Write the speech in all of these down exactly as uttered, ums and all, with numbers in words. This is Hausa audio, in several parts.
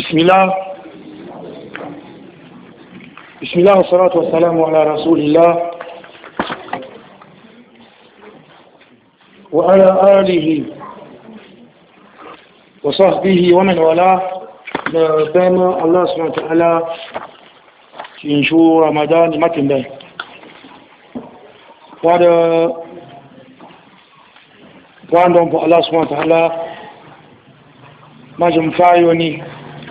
بسم الله بسم الله والصلاة والسلام على رسول الله وعلى آله وصحبه ومن والاه دام الله سبحانه وتعالى في شهور رمضان متن به وعلى وعندهم الله سبحانه وتعالى ما جمفايوني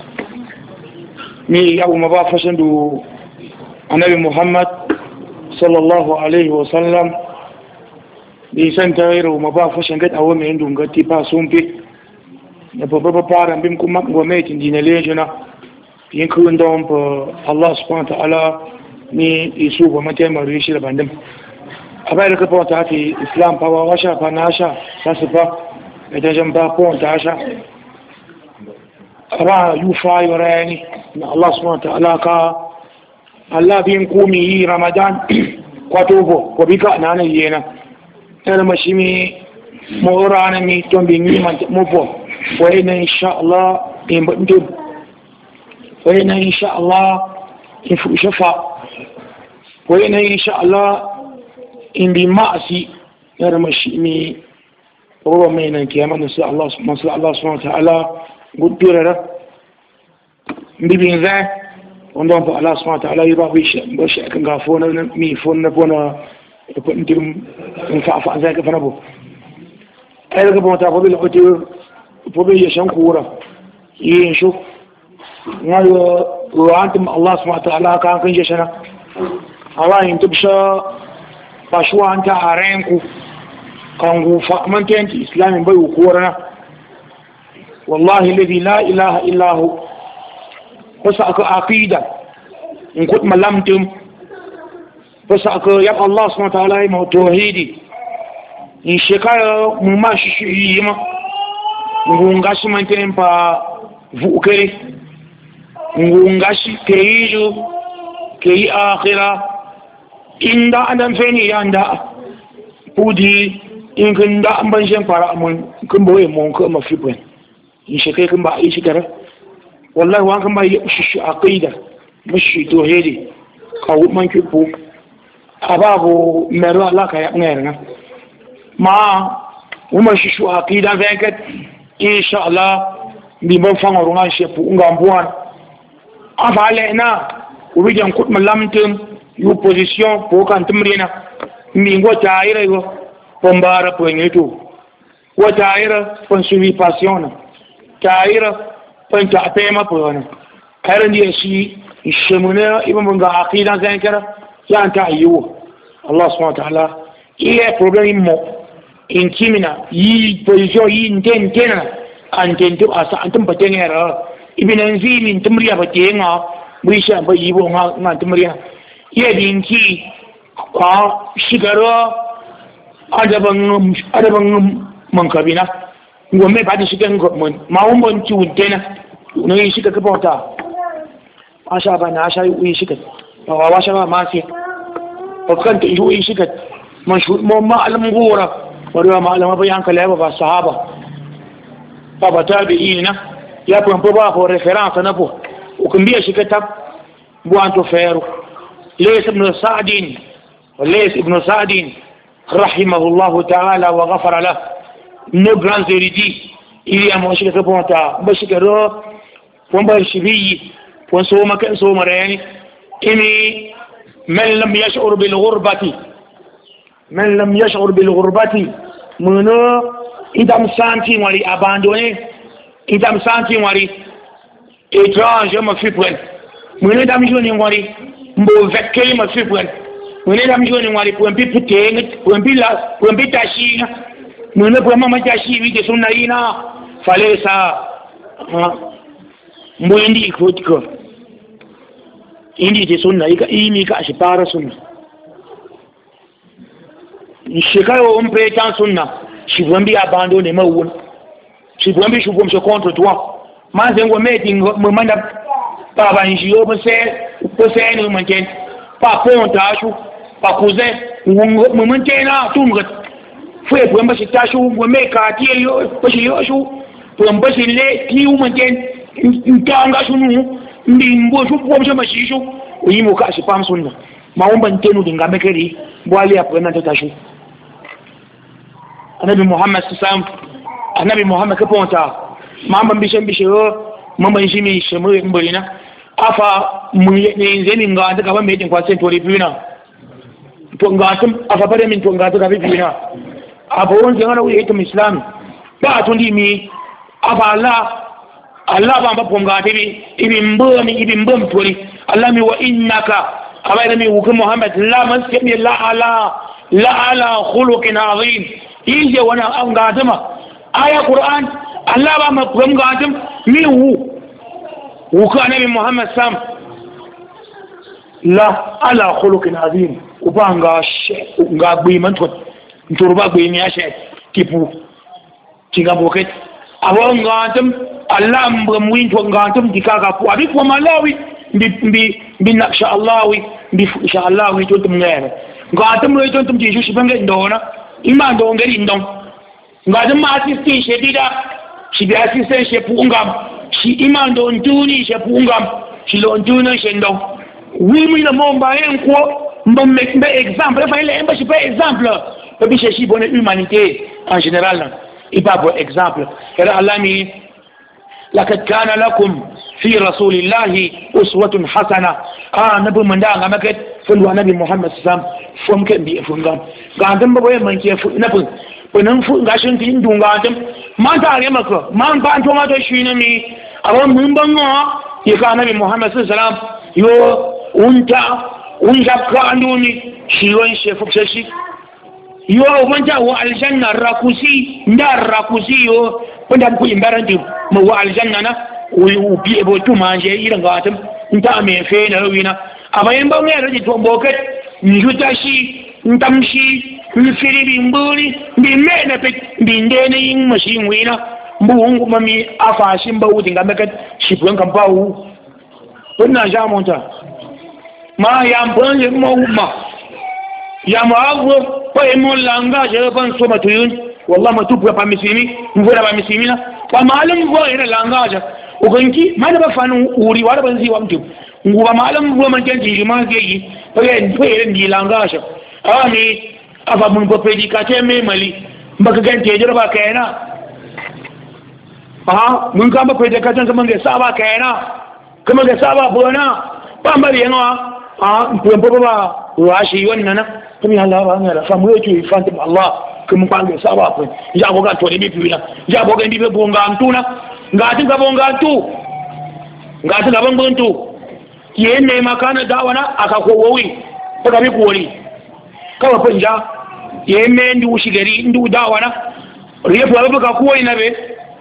مي يوم ما بافشن دو النبي محمد صلى الله عليه وسلم bi san tayro ma ba fashin gad awo mai ndun gati pa sumpi da baba para bim kuma gwamnati dina lejuna yin kun don pa Allah subhanahu wa ta'ala ni isu ba mata mai rishi da bandam abai da ka fa ta fi islam pa wa washa pa na sha sasifa da jan ba ko ta sha ara yu fa yorani Allah subhanahu wa ta'ala ka Allah bin kumi ramadan kwatobo ko bika nana yena tana mashimi morana mi tombi ni man mopo wayna insha Allah in bandu wayna insha Allah in fu shafa wayna insha Allah in bi ma'asi tana mashimi ruwa mai nan kiyama sai Allah subhanahu wa ta'ala gudura bibin za wanda fa Allah subhanahu wa ta'ala yiba shi bashi kan gafo na mi fon na bona ko ndim fa fa zaka fa nabo ay daga bon ta fobi loti fobi ya shan kura yin shu ngayo ru'antum Allah subhanahu wa ta'ala kan kan jeshana Allah yin tubsha fashwa anta arenku kan gu fa man tanti islamin bai ku warana wallahi alladhi la ilaha illa hu wasa aka aqida in kut malamtum wasa aka ya Allah subhanahu wa ta'ala ma tauhidi in shekara mu ma shi yi ma ngunga shi man tempa vukere ngunga shi keiju kei akhira inda anan feni yanda pudi in kun da an ban shan fara mun kun boye mun ko mafibin in shekara kun ba yi shi kare wallahi wa kan ba yi shi aqida mushi tauhidi kawo man kifu ababu mero Allah ka ya ngayar ma uma shi shi aqida zakat insha Allah bi ban fanga runga shefu ngambuan afale na ubijan kut malamtum yu position po kan tumrina mi ngota ira yo pombara ponyeto wata ira pon suivi passion taira pon ta tema pon karan dia shi shemuna ibn banga aqida zankara ya anta ayu Allah subhanahu wa ta'ala ile problem mo in kimina yi position yi ntentena antentu asa antum patengera ibn anzimi ntumriya patenga muisha bayibo nga nga ntumriya ye dinki kwa shigaro adaban adaban mankabina ngome ba da shigan government ma won ci wuntena no yi shiga ka bauta asha ba na asha yi shiga ba wa sha ba ma sai ko kan ta yi shiga mashhur mu ma alam gora wariwa ma alama bayan kala ba sahaba ba ba tabi'ina ya pompo ba ko reference na po ukimbia shiga tab buanto feru ليس ابن سعد وليس ابن سعد رحمه الله تعالى وغفر له nos grands érudits il y a mon cher reporter bashikaro pomba shibi pon so makan so marani ini man lam yash'ur bil ghurbati man lam yash'ur bil ghurbati muno idam santi wali abandonné idam santi wali étranger ma fi point muno dam joni wali mbo vekke ma fi point muno dam joni wali point pi putenga point pi la point pi tashina mune kwa mama jashi wike sunna ina falesa mwendi ikotiko indi je sunna ika imi ka ashipara sunna shikayo umpe tan sunna shivambi abandone mawun shivambi shuvum so contre toi manze ngo meeting mwanda baba njiyo bose bose ni mwanten pa ponta ashu pa kuze mwantena tumgat fue pwemba si tashu mweme katie yo pashi yo shu pwemba si le ti umanten ntanga shunu ndimbo shupo msha mashisho uyimo kashi pam sunna maomba ntenu dingamekeri bwali hapo na tatashu anabi Muhammad sallam anabi Muhammad kaponta mamba mbishe mbishe yo mamba njimi shemwe mbolina afa munzeni nganda kaba mede kwa sentori pina to ngatum afa bare min to ngata kaba pina afa wonje ngana uyi to islam ba to ndimi afa Allah Allah ba mbapo ngata ibi ibi mbomi ibi mbom tori Allah mi wa innaka abayna mi wuku Muhammad la masmi la ala la ala khuluqin azim yije wana ngatama aya Qur'an Allah ba mbapo ngatum mi wu wuku anabi Muhammad sam la ala khuluqin azim ubanga nga gbe man to nturba gbe ni ashe tipu tinga boket abo ngatum Allah mbam win to ngatum dikaka pu abi ko malawi mbi mbi mbi insha Allah wi mbi insha Allah wi to tum ngere ngatum wi to tum jishu shibange ndona ima ndo ngeri ndon ngatum ma assistant shedida shi bi assistant she pu ngam shi ima ndo ntuni she pu ngam shi lo ntuni she ndon wi mi na momba en ko mbam mek mbe exemple fa ile mba shi pa exemple bi she shi bonne humanité en général il pas bon exemple et Allah mi لقد كان لكم في رسول الله أسوة حسنة آه نبي من دعنا مكت فلو نبي محمد صلى الله عليه وسلم فم كان بيفنغام قاعدم بقول من كيف نبي بنفو عشان تيندون قاعدم ما تعرف مكة ما نبان ما تشينا مي أبغى من بنا يكان نبي محمد صلى الله عليه وسلم يو أنت أنت كأنوني شيوان شيفك شيء yo wanja wa aljanna rakusi ndar rakusi yo wanda ku imbaranti mu wa aljanna na u bi ebo tu manje iran gatam nta me fe na rawina abayin ba mu yaraji to boket njuta shi ntamshi nfiri bimbuli bi mena pe bi ndene yin mashin wina mbuungu mami afashin ba wutin ga meket shi buwan kan bawu wannan jamonta ma ya mbonje mo ma ya maagwo kwa emo langa je ban so matuyun wallahi matupu pa misimi ngora ba misimina kwa malam go ina langa ja uganki mana ba fanu uri wala ban ziwa mtu nguba malam go man janji ma geyi pare pare ndi langa ja ani aba mun ko predicate me mali mbaka gante jira ba kaina ha mun ka ba predicate kan ga saba kaina kuma ga saba bona ba mbari yanwa ah mpompo ba washi wannan kuma Allah ba ngara famu yetu ifante Allah kuma pange sawa hapo njabo ga tole bipi na njabo ga ndibe bonga ntuna ngati ga bonga ntu ngati ga bonga ntu yene makana dawana akakowowi daga bi kuwori kawa panja yeme ndi ushigari ndi dawana riyefu wabu ka kuwori nabe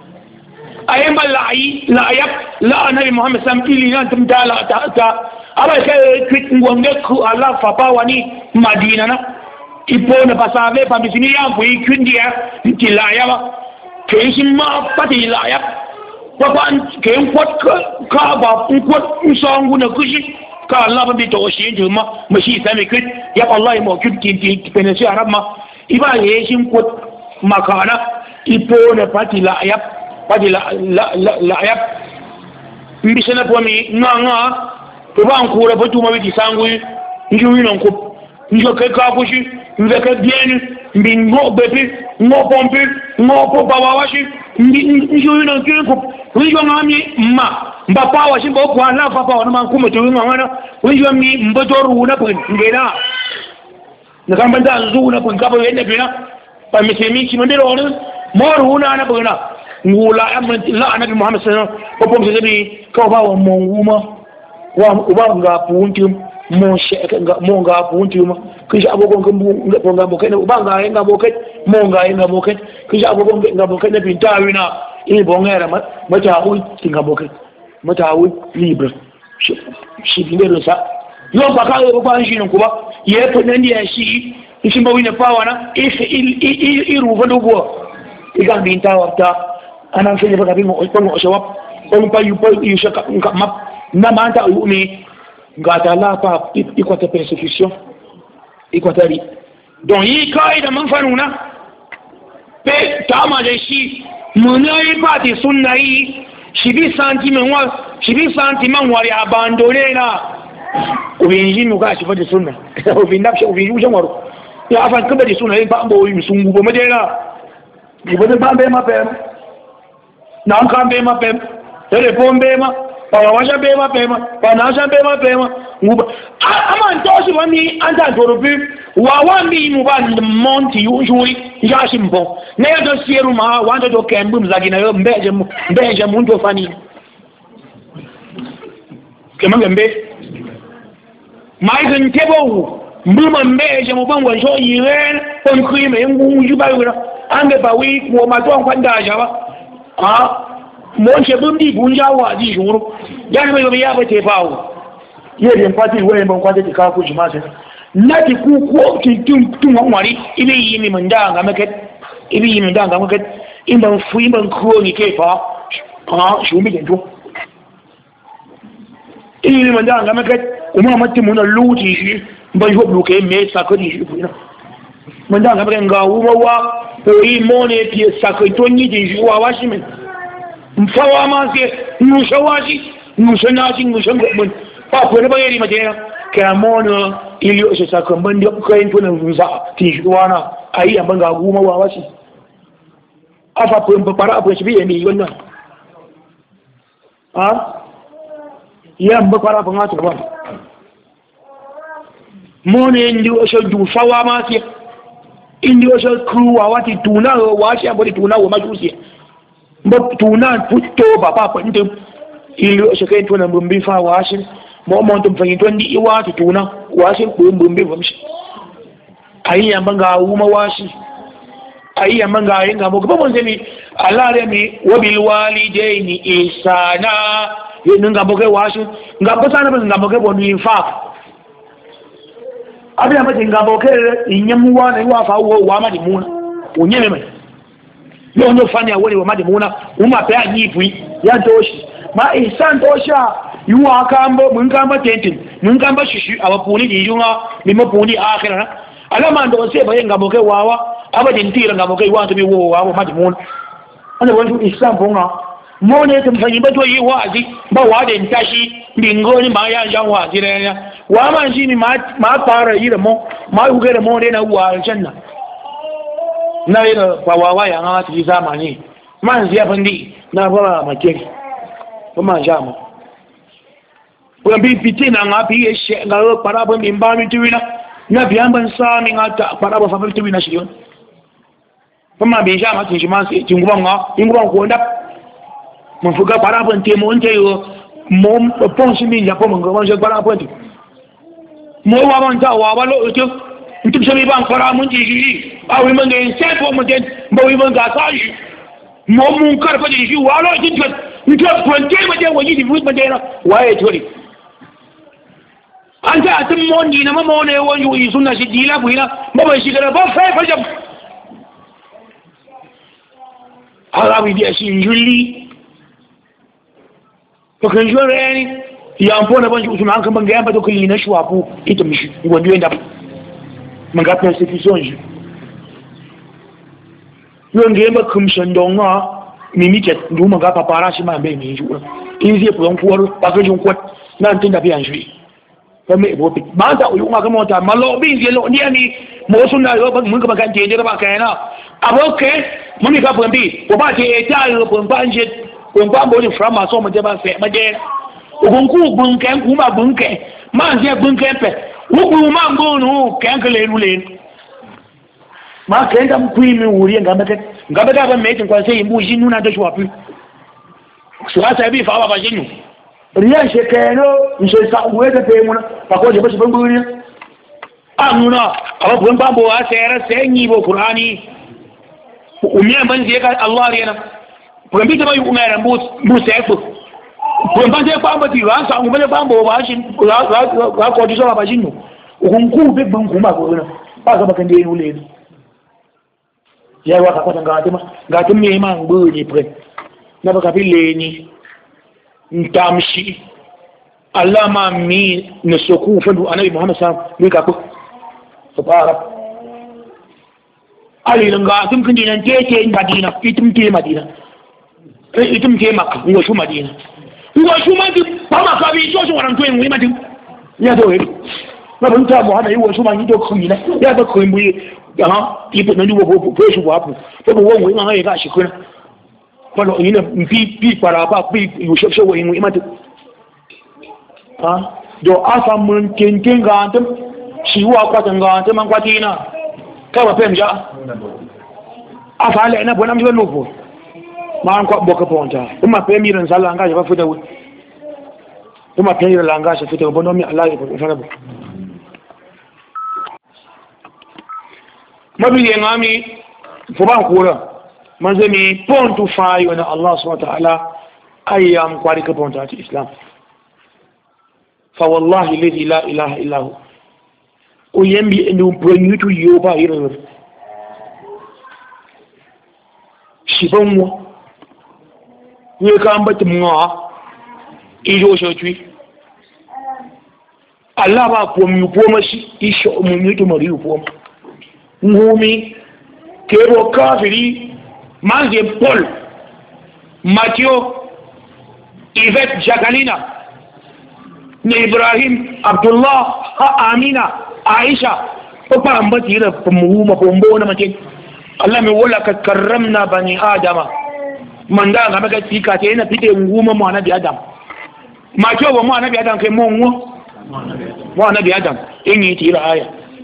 ayemba la ayi la ayap la nabi Muhammad sallallahu alaihi wasallam ili nantum dala ta ta aba kai kwit ngwonge ku Allah fa pa wani Madina na ipo na pasave pa bisini ya bu ikundia ntilaya ba ke shi ma pati laya pa pan ke kwat ka ba kwat songu na kushi ka Allah ba bi to shi juma mashi sami kwit ya Allah mo kwit ki penesi arab ma iba ye shi kwat makana ipo na pati laya pati la laya mbisena po mi nganga to ba an kura batu ma bi sangu njuwi non ko njo ke ka kushi nje ke bien mbi ngo bepi ngo pompi ngo po baba washi njo ino kile ko njo ngami ma mba pa washi mba ko ala fa pa wana mankume to ngwana njo mi mbotoru na ko ngena na kamba nda nzu na ko ngabo yende bina pa misemi ki mandero ona moru na na bina ngula amma la anabi Muhammad sallallahu alaihi wasallam ko pomse bi ko ba wa monguma wa uba nga punti mo sheka nga mo nga punti ma kisha abogon ngambu nga nga bokai na uba nga nga bokai mo nga nga bokai kisha abogon nga bokai na pintawi na e bongera mata hu tinga bokai mata hu libre shi bindero sa yo ba ka yo ba shi nan kuma ye to nan dia shi shi ba wina pawa na if il il ru vado bo iga bintawa ta anan fele ba ka bi mo ko shawab on pa yu pa yu shaka map na manta umi ngata la pa ikwata persecution ikwatari donc yi kai da man fanuna pe tama da shi munai pati sunna yi shibi sentiment wa shibi sentiment wari abandonné na ubinji nuka shi fadi sunna ubinda shi ubinji ujan waro ya afan kaba di sunna ba mbo yi sungu bo madena ibo de ba be ma pe na an kan be ma pe tele pombe ma pa wa ja be ma pe ma pa na ja be ma pe ma nguba ama ntoshi wani anda dorobi wa wami mu ba monti usually ya shimbo ne ya do sieru ma wanda do kembu mzagina yo mbeje mbeje muntu fani kemanga mbe mai tebo mbuma mbeje mu ban wanso yiren on krime ngu yuba yura ange ba wi mo ma to kwanda jawa ah mo che bundi bunja wa di juru ya ne yo ya ba te bawo ye yen pati we mbon kwate ti ka ku juma se nati ku ko ti tum tum ngwari ibe yimi manda nga maket ibe yimi manda nga maket imba fu imba ko ni ke fa ah shumi dento ibe manda nga maket uma matti mun luti shi ban ho bluke me sakodi shi fina manda nga maket nga uwa wa ko yi mone pi sakito ni di juwa wa shi men mfawa ma se nushawashi nushanashi nushangon pa ko ne bayari madena kamono iliyo shi sakamban da kayan tunan ruza tishuwana ayi amban ga goma wa wasi afa ko mbara abu shi biye mi wannan ha ya mbara fa ngata ba mone ndi o sho du fawa ma si indi o sho kruwa wati tuna wa shi abodi tuna wa majusi mbo tuna putto baba pa ndi iliyo shi kayan tunan bumbi fa wa shi mo mo tum fanyi tondi iwa tutuna wasin ko mbumbe bamshi ayi yamba ga uma washi ayi yamba ga yinga mo ko zemi Allah re mi wabil walidaini ihsana yin nga boke washi nga bosana ba nga boke bonu infa abi amba nga boke inyamu wa na wa fa wo wa ma di muna unyeme me yo no fani awori wa ma di muna uma pe anyifu ya doshi ma ihsan dosha yuwa kambo mun kamba tentin mun kamba shishi abapuni dijunga mimo puni akhira alama ndo se baye ngaboke wawa abadin tira ngaboke wa to bi wo wawa mati mun ana wantu islam bonga mone tum fanyi bato yi wazi ba wade ntashi mbingoni ma ya jan wazi renya wa man shi ni ma ma fara yi da mo ma uge da mo ne na wa aljanna na yi da wawa ya ngati ti zamani man ziya fandi na fara makeri kuma jama ko bi fitina ngapi yeshe ngalo parabo mbami tuwina na biamba sami ngata parabo fa tuwina shiyo kuma bi jama tinjimasi tingubanga ingubanga kuonda mfuga parabo ntemo nteyo mom ponshi minja pomo ngomanje parabo nti mo wa banta wa balo to ntim shemi ban fara mun ji awi mange sepo mo den bo wi manga saji mo mun karfa ji walo jinta nto ponte mo den waji di fut mo den waye tori anta atum mondi na mama ne wonju yi sunna shi dila buina baba shi gara ba fa fa jam ala wi dia shi njuli to kan jore ni ya mpona banju usuma an kan banga yamba to kili na shwapu ita mishi ngondo enda manga persecution ji yo ngemba kumshan donga mimike ndu manga papara shi ma be mi ju in zai furan kuwar pakajin kwat nan tun da biyan shi kame bo pi ba ta uyu ma kamo ta malo bi je lo ni ani mo sunna yo ba mun ka kan je je ba kai na aboke mun ka furan bi ko ba je ta yo ko ba je ko ba bo ni from ma so mo je ba se ma je ogun ku gun kan ku ma gun ke ma je gun ke pe wo ku ma ngonu kan ka le lu le ma kan da ku mi wuri nga ba nga ba ba me tin kwa sai mbu shi nuna da shwa pi so asa bi fa ba ba jinu riyan shekeno nse sa uweze pe muna pakoje bashi banguri amuna aba bun bambo wa sera senyi bo qur'ani umiya banzi ka Allah riyana pambi ta bayu umara mbus mbus eko pambi ta bambo ti wa sa umele bambo wa shi wa ko diso ba jinno ukunku be banku ma ko na ba ga bakan de ule ya wa ka ko ngati ma ngati me ma nguri pre na ba ka bile ni ntamshi Allah ma mi na soku fadu annabi Muhammad sallallahu alaihi wasallam ko subhana ali langa tum kin dinan tete Madina itum te Madina itum ke Makka ngo shu Madina ngo shu Madina ba Makka bi so so waran to yin Madina ya do yi na ban ta Muhammad yi wo shu ma yi do kuyi na ya ba kuyi mu ya ha ipo na ni wo bo bo shu wa pu to bo wo ma ga ga shi kuna palo ina mpi pi para ba pi yo sho sho wo yin Madina ha do asa mun ken ken ga antum shi wa kwa tanga antum man kwatina ka ba pem ja asa le na bona mjo nupo ma kwa boka ponta uma pe mi ran sala anga ba futa wi uma pe ran anga sha futa bono mi Allah ya fara bu mabi ye ngami fo ba kura manzemi pontu fa yo na Allah subhanahu wa ta'ala ayyam kwari ka ponta ti Islam fa wallahi alladhi la ilaha illa hu o yembi en dum pronyutu yo ba yiro shibonwo we ka ambati mwa ijo shochi Allah ba ko mu ko mashi isho mu yutu mari ko ngumi kero kafiri mange Paul Mathieu Yvette Jacqueline ne Ibrahim Abdullah Amina Aisha ko pa ambati da mu ma bombo na mace Allah mai wala ka karramna bani adama man da ga maka tika te na fite nguma mu annabi adam ma ke wa mu annabi adam kai mu mu mu annabi adam in yi tira aya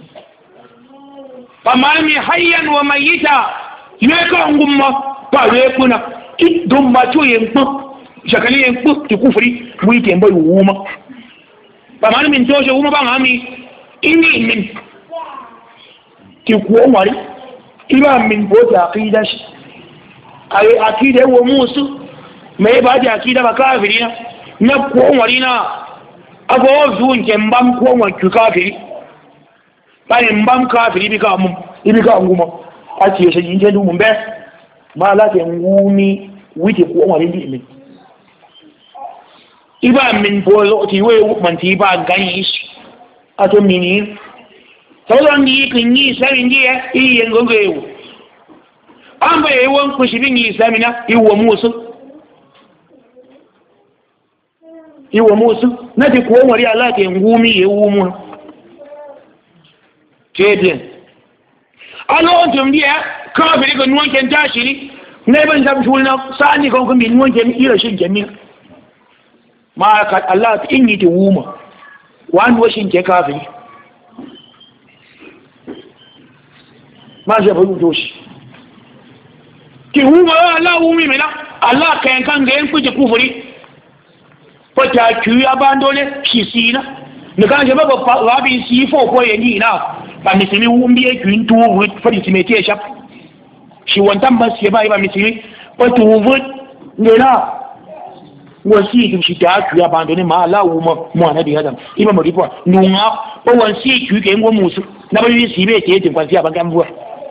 famami hayyan wa mayita ne ka ngumma pa we kuna idum ma to yen po shakali yen po ti kufri mu yake mbai wuma famani min to she wuma ba ngami inni min ki ko wari iba min bota aqida shi ai aqida wo musu mai ba da aqida ba kafiri na na ko wari na ago zuun ke mbam ko wa kafiri bai mbam kafiri bi ka mun ibi ka nguma a ce shi yin jedu mun be ma la ke ngumi wite ko wari ndi min iba min bolo ti we man ti ba ganyi shi ato mini sauran yi kan yi sami ne yi yin gongo yau an bai yi wani kusurin yi sami na iwa musu iwa musu na ti kuwa wari alaƙa yin gumi ya yi wumu kedin an lawon tumbiya kafin ga nuwanken tashi ne na yi ban zafi shuli na sa'ani kan kuma nuwanken ira shi jami'a ma ka Allah ta in yi ta wuma wani washin ke kafin ma zai faru doshi ki huma Allah humi mina Allah kayan kan ga yan kuje kufuri ko ta kiya bandole kisina ne kan je baba wabi si fo ko yeni na ba mi simi wumbi e kin tu wu fadi simete shap shi wantan ba sai ba ba mi simi ko tu wu ne na wasi kin shi ta kiya bandole ma Allah huma mu anabi adam ima mo ripo nunga ko wansi ki ke ngo musu na ba yi sibe te tin kwanti abaga mbuwa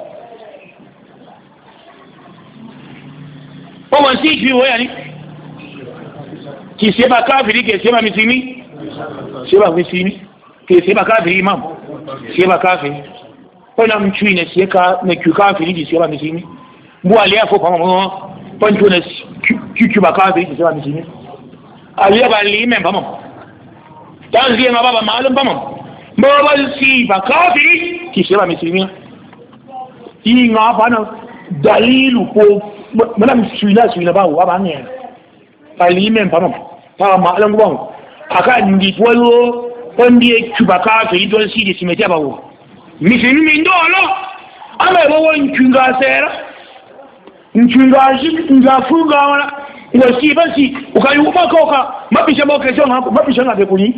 wọ́n sí ìjú ìwọ́ yà ní kì í ṣe bá káàfìrí kì í ṣe bá mìsìmí ṣe bá mìsìmí kì í ṣe bá káàfìrí imam ṣe bá káàfìrí wọ́n náà mú ìnà ṣe kí káàfìrí kì í ṣe bá mìsìmí bú alẹ́ àfọ́ pàmò wọn wọ́n tó na kí bá káàfìrí kì í ṣe bá mìsìmí alẹ́ bá lè mẹ́ pàmò táwọn sí ẹ̀ma bá bá máa ló pàmò bọ́ bá sí bá káàfìrí kì í ṣe bá mìsìmí yìí ń wá fánà dalilu ko mana suila suila ba wa ba ne pali men pa no pa ma lan gbo aka ndi polo ondi e kubaka to idon si di simeti abawo mi se mi ndo lo ama bo won kunga sera nkunga shi nga funga wala ngo si ba si ukai uba ko ka mapisha mo kesho na mapisha na be kuni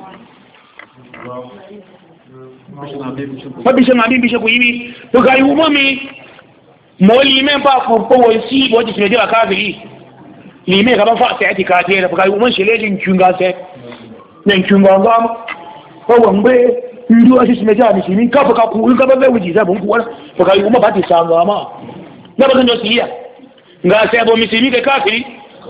mapisha na bibi she ku yibi ukai uba mi mo limen ba ko ko si bo di simeti aka bi limen ka ba fa ta ti ka te da ukai uba she lejin kunga se nan kunga ngam ko wambe ndu asi simeti ani simin ka fa ka ku ka ba be wuji sa bon ku wala ukai uba ba ti sanga ma na ba ndo siya nga sebo misimi ke kafiri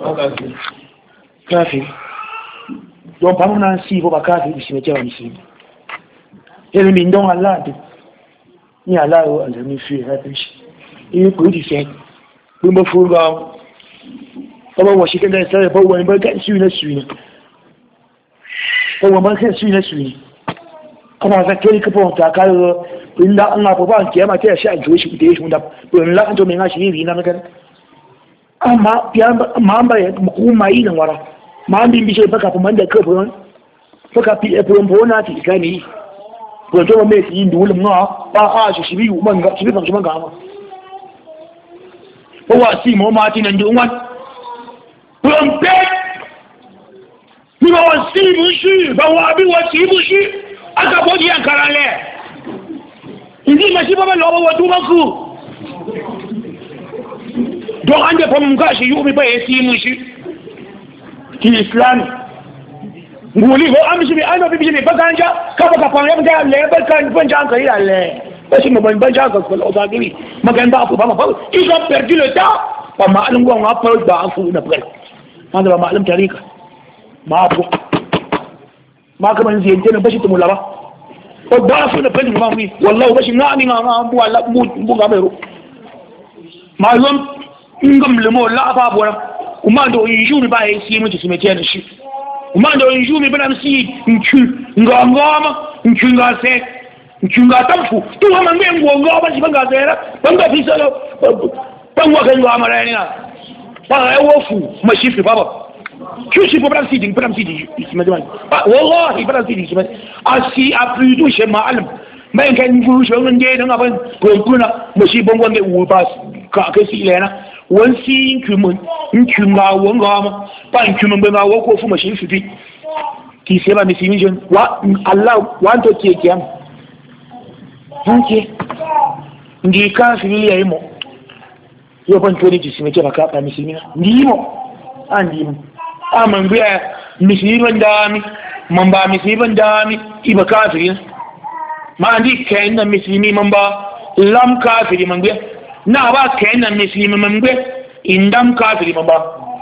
kafiri don pamu na sibo ba kafiri simechewa misimi ele mi ndon Allah de ni Allah o ala mi fi ha bishi e ko di se bi mo fuga ba wa shi kan da sai ba wani ba kan shi ne shi ne ba wa ban kan shi ne shi ne ana za kai ka fa ta ka inda Allah ba ba kiyama ta shi a jiwo shi da shi da to in la an to me ga shi ne na ga amma ya ma ba ku mai nan wara ma bin bi shi baka fa man da ka fa baka fi e fa bona ti ka ni ko to me ti ndu lum no ba a shi shi bi man ga shi bi kan shi man ga ma ko wa si mo ma ti nan du wan Pompe ni wa si bu shi ba wa bi wa si bu shi aka bodi ankara le ndi ma shi ba lo wa du ba ku do ande pom ga shi yu mi ba si mu shi ki islam nguli ho am shi bi ana bi bi ba ganja ka ba ka pa ya ba le ba kan ban jan ka ya le ba shi mo ban ban jan ka ko lo ba gili magan ba ku ba ma ba ils ont perdu le temps pa ma alun go nga pa ba fu na pre ma da ba alim tarika ma abu ma ka ban zai jena bashi tumula ba ko ba fu na pre ma mi wallahi bashi nga ni nga nga bu wala bu bu ga mero ma lom ngam le mo la ba bo kuma do yiju mi ba yi si mu ti me tiene shi kuma do yiju mi bana si nchu nga ngama nchu nga se nchu nga tamfu tu ma ngwe ngo ngo ba shi ba ga zera ban ga fi salo ban wa kan wa mara ni na ba ai wo fu ma shi fi baba tu shi bana si ding bana si ding isma jama ba wallahi bana si ding isma asi apri du she ma alim mai kan gu shi ngun de dan aban ko kuna ma shi bon wonde wu ba ka ka si lena won si nkumun nkumga won ga ma ba nkumun ba ga wo ko fu ma shi fi ki se ba mi si mission wa Allah want to take yam hanke ndi ka fi ni yayi mo yo ban to ni ji si me ke ba ka ba mi si ni ndi mo an ndi mo a man biya mi si ban da mi man ba mi si ban da mi iba kafiri ma ndi kain da mi si mi man ba lam kafiri man biya na ba kain da mi si mi man biya indam kafiri man ba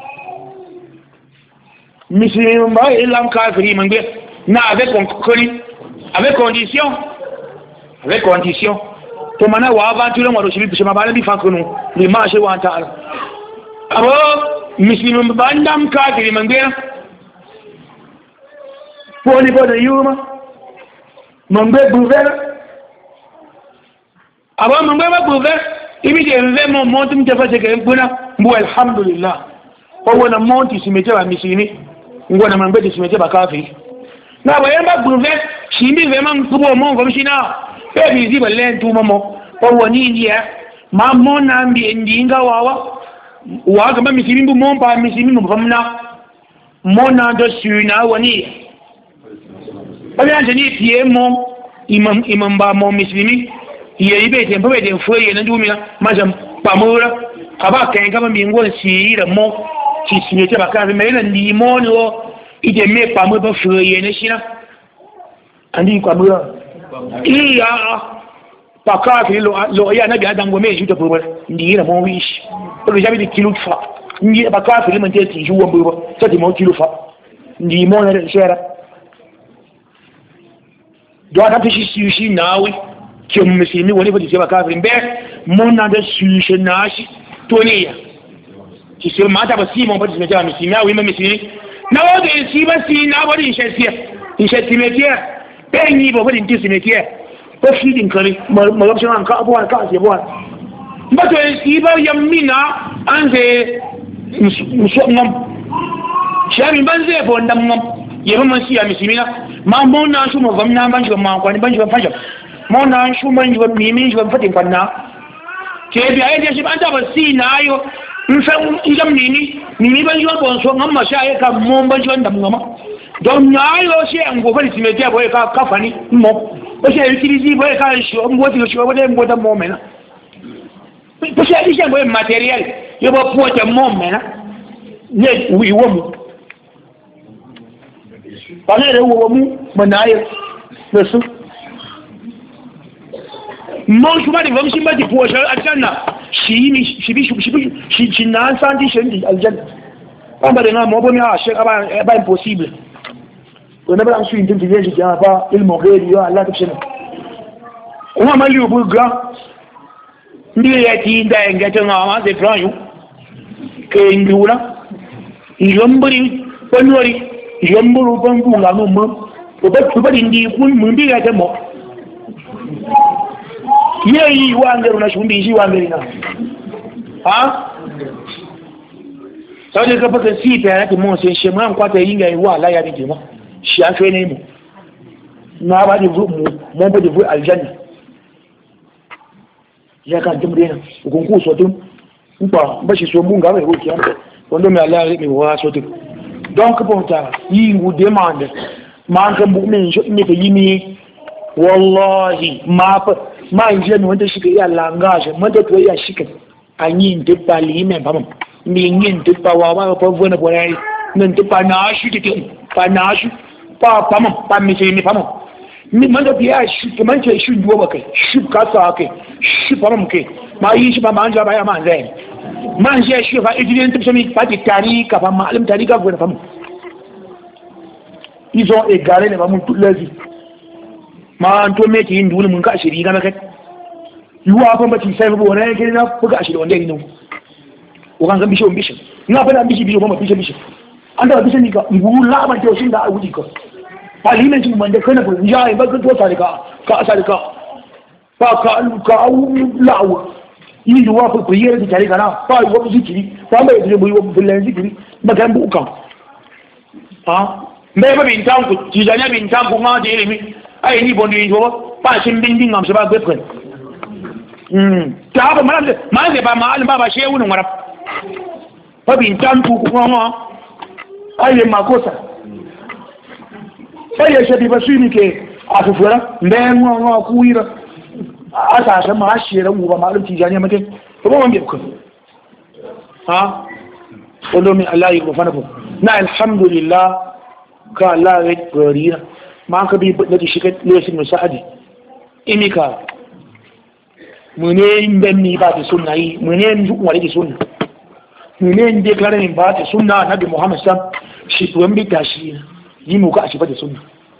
mi si mi man ba lam kafiri man biya na avec concret avec condition avec condition to mana wa aventure mo do shi bi ma ba bi fa kunu li ma she wa ta'ala abo muslimin bandam kafiri man biya poni bodo yuma man be bouver abo man be bouver ibi de ve mo montum te fa se ke buna bu alhamdulillah o wona monti si mete ba misini ngona man be si mete ba kafiri na ba yamba bouver shi mi ve man kubo mo ko mishina e bi zi ba len tu mo o woni ndiya ma mo na mbi ndinga wawa wa ga misini bu mo ba misini mo famna mo na do suna woni Obianje ni pie mo imam imam ba mo muslimi ye ibe te mbe de fo ye na dumina majam pamura aba kan ga mi ngo si ira mo ti sinye te baka me na ndi mo no ide me pamu ba fo ye na shina andi kwa mura iya paka ki lo lo ya na bi adango me ju te bo ndi ira mo wish ko jabi de kilo fa ndi baka fi man te ti ju wo bo te mo kilo fa ndi mo na shera do ata fi shi shi nawe ke musulmi wani fadi ba kafirin be mun na da shi shi nashi to ne ya ki sai mata ba si mun fadi sai ta musulmi awi ma musulmi na wa da shi ba si na bari shi sai in shi ti metiya be ni ba bari ti metiya ko shi din kare ma ga shi an ka abuwa ka sai abuwa ba to shi ba yammina an sai musulman shi ban zai bo ndam ngam yeba man siya misimina ma mo na shu mo gamna ban shi ma kwani ban shi ban faja mo na shu man shi mi mi shi ban fatin fanna ke bi ai shi ban ta ba si na yo in san in jam ni ni mi ban shi ban so ngam ma sha ya ka mo ban shi ndam ngama don na yo shi an go bari simete boy ka kafani mo ko shi utilize boy ka shi on go ti shi bo de mo da mo mena ko shi shi boy material yo bo pote mo mena ne wi wo mu bane da wo mu manaye da su mon kuma da vamshin ba di poshe aljanna shi mi shi bi shi bi shi shi na san di shi aljanna ba ba da na mo bo mi ha she ba ba impossible ko na ba su yin din je ja ba ilmu ghairi ya Allah ta shine kuma mali ubu ga ndi ya ti nda ngata na ma se plan yu ke ngula yombori ponori yomburu pambu la no mo oba tuba ndi kun mundi ya temo yeyi wangaru na shumbi shi wangari na ha sai ka faka si ta yake mo sai shemran kwata yinga yi wa la ya ni jima shi an kai ne mu na ba ni mu mo ba di aljanna ya kan tumre na kun ku so tum ba ba shi so mun ga mai hoki an wanda mai Allah ya mi wa so tum donc bon ta yi vous demande man kan bu min shi ne ka yi ni wallahi ma fa ma je ni wanda shi ka iya langaje mata to ya shi ka anyi ndibba li me ba mi yin ndibba wa ba fa vona borai nan ndibba na shi ke pa na shi pa pa mo pa mi se ni pa mo mi man da biya shi ke man ce shi duwa ba kai shi ka sa kai shi pa mo kai ma yi shi ba man ja ba ya man zai man je shi fa idin tip sami pa ti tari ka fa malim tari ka vona pa mo ils ont égaré les mamans toute leur vie ma to me ki ndu mun ka shiri ga makai yuwa fa ba ti sai ba wani ke na fuka shiri wanda ne o kan gambi shi bishi na fa na bishi bishi ba ma bishi bishi an da bishi ni ka ngu la ba to shin da a wuji ka parliament mun da kana ko ya ba ka to sai ka ka sai ka ba ka ka lawo yi yuwa fa ko yere ti tare kana fa yuwa ku zikiri fa ba yi bu yuwa bulan zikiri ba kan bu kan ha me ba bin tan ku ti janya bin tan ku ma de mi ai ni bondi yo ba shin bin bin am se ba gbe mm ta ba ma ma ze ba ma ba ba shehu nan warab fa bin tan ku ko ma ai makosa fa ya shabi basuni ke afufura mbe ngo ngo kuira asa ta ma shira mu ba ma dum ti janya mate to ba wanda ku ha wallo min Allah yi gofana ko na alhamdulillah ka Allah ya gariya ma ka bi da shi ka lesin musa'adi imika mune indan ni ba ta sunna yi mune ndu wale ki sunna mune inde klare ni ba ta sunna nabi Muhammad sallam shi to mbi tashi yi mu ka shi ba ta sunna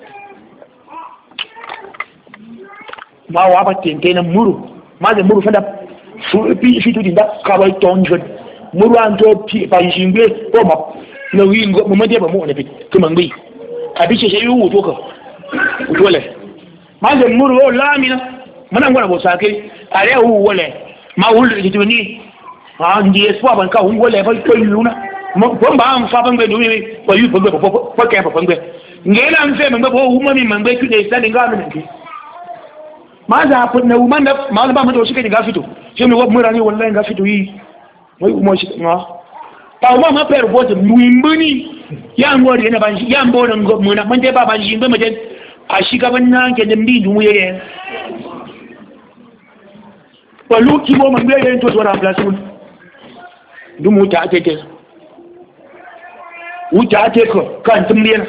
ma wa ba tente na muru ma da muru fada su fi fi to dinda ka ba tonjo muru an to pi ba jingbe ko ma na wi ngo mo mede ba mo ne bi kuma ngi abi ce shi yu to ka dole ma da muru o lamina mana ngwana bo sake are hu wole ma wul di tuni ha ndi espoir ban ka hu wole ba ko luna mo ba am fa ban be do mi ko yu bo bo ko ke bo ban be ngela mfe mbe bo hu mami mbe ku de sani ga mi nki ma za fu na man da ma ba mu do shi ke ga fito shi mi wo mura ni wallahi ga fito yi wai umo shi ma ta wa ma per bo de muimbani ya ngori yana ban ya mbo ngo mu na man de ba ban yimbe maje a shiga ban nan ke dambi dumu yeye walu ki bo man bele to to na place mun dumu ta tete wuta te ko kan tumliya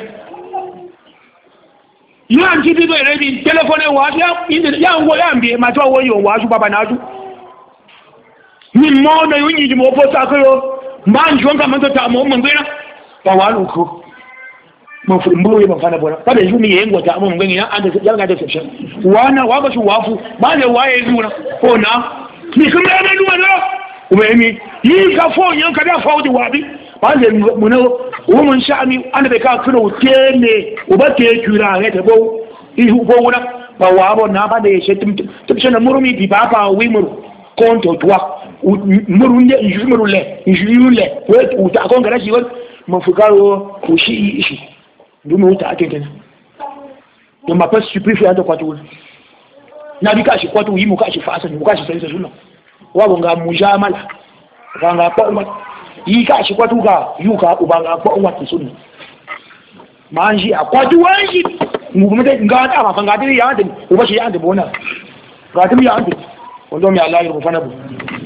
yan ti bi bele bi telephone wa ya ya ngo ya mbi ma to wo yo wa su baba na su ni mo na yunyi ji mo po sa ko yo man jonga man to ta mo mun bena ba walu ko mo fu mbuye ba fana bora kada yumi yengo ta mun gani an da ya ga da exception wana wa ba su wafu ba le waye zuna ko na ni kuma ne duwa na umemi yi ka fo yan ka da fo di wabi ba le mu na wo mun sha'ani an da ka kiro tene o ba te kura ne ta bo i hu bo wona ba wa bo na ba da she tum tum she na murumi bi ba ba wi muru konto twa muru nde njuru le njuru le wo ta ko ngara shi wo mafukaro ko shi shi ndume uta ake tena to mapasi suprifu ya to kwatu na bika shi kwatu yimu ka shi fasa ni ka shi sai suna wabo nga mujamala nga kwa umma yi ka shi kwatu ga yuka ubanga kwa umma sunna manji akwatu wanji ngumete nga ta ma fanga diri ya de uba shi ya de bona ga diri ya de wando mi Allah ya rufana bu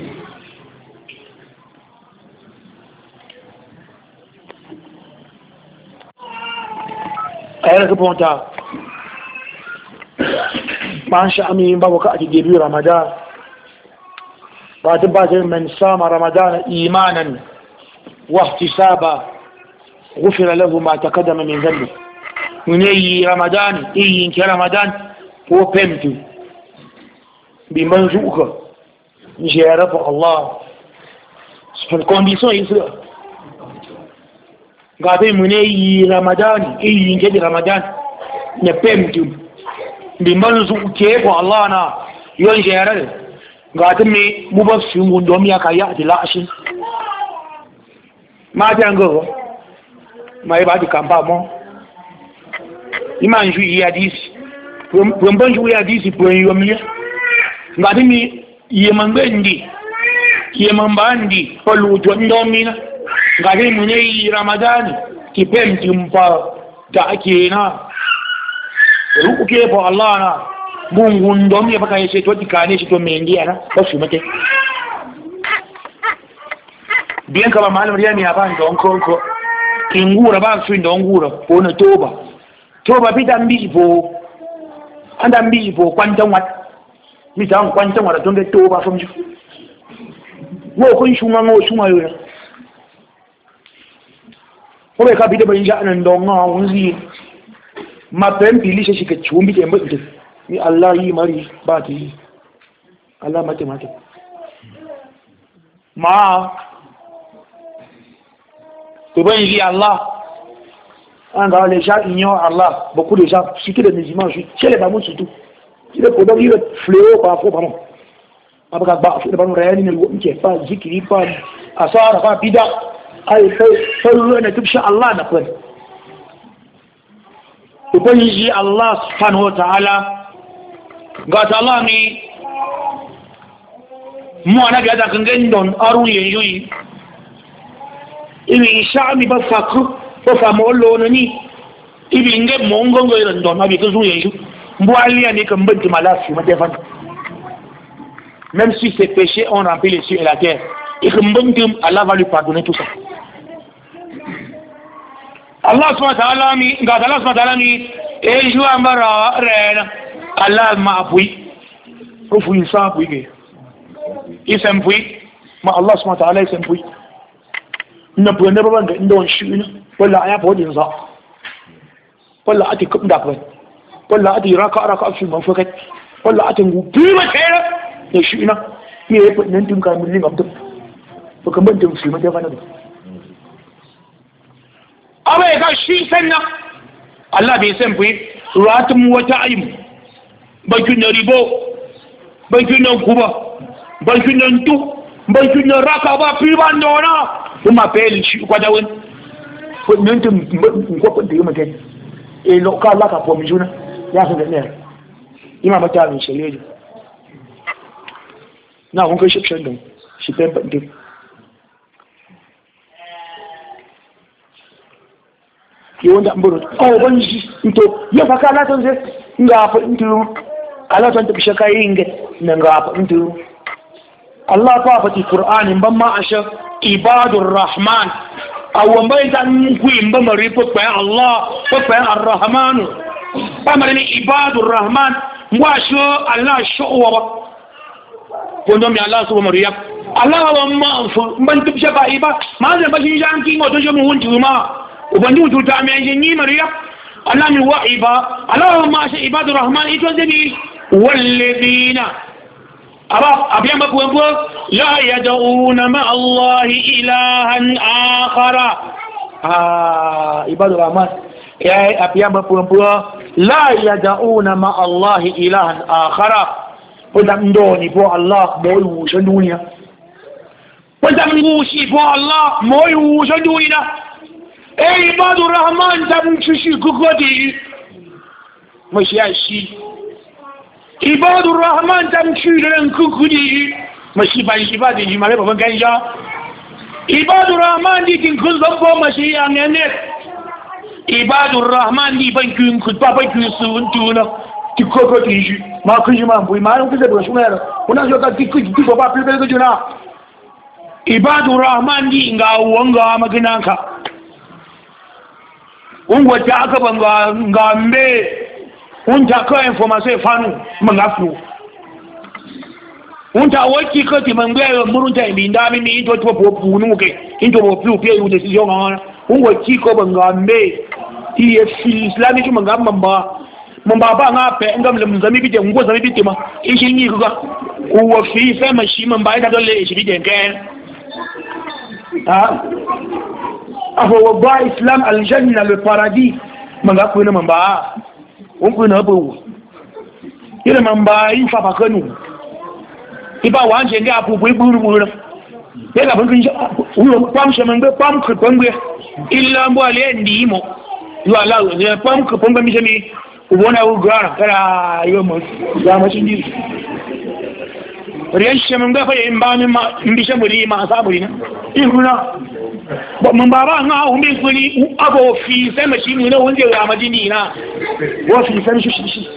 ayar ka ponta man sha amin ba ka ati debi ramadan ba ta ba sai man sama ramadan imanan wa ihtisaba ghufira lahu ma taqaddama min dhanbi munyi ramadan yin ki ramadan ko pemtu bi manzuka jera fa Allah son condition is ga dai mu ne yi ramadan yi ke ramadan ne pemtu bi man su ke ko Allah na yon jere ga dai me mu ba su mun do mi aka ya di la'ashin ma jango mai ba di kamba mo iman ju yi hadisi pon bon ju yi hadisi pon yo mi ga dai mi ye mangbendi ye mambandi polu to ndomina ga dai mu ne yi ramadan ki pemtu mpa da ake na ruke bo Allah na mungun dom ya baka yace to dikane shi to me ndiya na ba su mate biyan ka ba malam riya ne ya ban don konko kingura ba su don ngura ko na toba toba bidan bi bo andan bi bo kwantan wat mi tan kwantan wat don de toba fam ju wo kun shuma ngo shuma yo ko be ka bi de ban ja nan don nga wunzi ma pem pili shi ke chumbi ke mbe ni Allah yi mari ba ti Allah mate mate ma to ban yi Allah an ga le sha inyo Allah beaucoup de gens cité de musulmans chez les bamou surtout il est pour dire fléau par rapport pardon abaka ba fu de bamou rayani ne wo nke fa zikiri fa asara fa bida ay fa fa na tubsha Allah na fa ubangiji Allah subhanahu wa ta'ala ga ta Allah ni mu ana ga da kangan don aru yayi ibi sha'mi ba fakru ba fa mollo ni ibi nge mongo ngo iran don abi ko zuye mbo aliya ni kan banti malafi ma defan même si c'est péché on remplit les cieux et la terre et que mbondim Allah va lui pardonner tout ça. Allah subhanahu wa ta'ala mi ga Allah subhanahu wa ta'ala mi e ju amara rena Allah ma apui o fu insa apui ke isem pui ma Allah subhanahu wa ta'ala isem pui na bu ne ba ga ndon shi ne wala aya po din sa wala ati kum da ba wala ati raka raka fi man fakat wala ati ngu bi ma kera ne shi na ne ya nan tun ka mun lin abdu ko kan ban tun shi ma da fa na abai ga shi sannan Allah bai san fi ratun wata ayyum bakin na ribo bakin na kuba bakin na tu bakin na raka ba fi ban dona kuma fayil shi kwada wani kudin tun kwakwun da yi mutum e loka Allah ka fomi juna ya san da ne ima mata mai shirye na kun kai shi shan don shi fayin bandin ke wanda an baro oh ban shi to ya fa kala ton sai nga fa intu ala ton tafi shaka yin ga nan ga fa intu Allah fa fa ti Qur'anin ban ma asha ibadur rahman awan bai tan ku in ba mari ko pa Allah ko pa ar-rahman ba mari ibadur rahman wa sho Allah sho wa ba ko ndo mi Allah subhanahu wa ta'ala Allah wa ma fu ban tafi shaka iba ma da bashin janki mo to je mu hunju ma ubangiji tuta mai jinni mariya Allah mi wa'iba Allah ma sha ibadu rahman ito zabi walladina aba abiyan ba kuwan kuwa la yad'una ma Allah ilahan akhara ah ibadu rahman ya abiyan ba kuwan kuwa la yad'una ma Allah ilahan akhara wanda ndoni po Allah moyu wushe duniya wanda ngushi po Allah moyu wushe duniya eh ibadu rahman tam shi kukoti mashi shi ibadu rahman tam shi ran kukudi mashi ban ibadu ji mare baban ganja ibadu rahman di kin kun zambo mashi ya ne ibadu rahman di ban kun kun ba ban kun sun tuna ti kokoti ji ma kun ji ma bu ma ran ku da shi mara kuna jo ka ti ku ti ba ple ple juna ibadu rahman di nga wanga maginanka ungo ta aka banga ngambe unta ka information fanu mangafu unta waki ko ti mangbe murunta ibinda mi mi to to popu nuke into bo pu pe u decision ngana ungo ki ko banga mbe ti fi islamic mangamba mba mba ba nga pe ngam le mzami bi de ngo zami bi tema ishi ni ko uwo fi fa mashi mba ida dole ishi bi de ken ha afo ba islam aljanna le paradis manga ko na mamba on ko na bo ire mamba yin fa bakanu iba wanje nga apu bu bu bu bela ban kin uyo pam shemangbe pam ko pangbe illa mbo ale ndimo yo ala yo pam ko pangbe mi jemi ubona ugara kala yo mo ya ma chindi riyan shemangbe fa imba mi ma mbi shemuri ma saburi na ihuna ba mun baba nga umbi kuni abo fi sama shi ne wanda ya majini na wo fi sama shi shi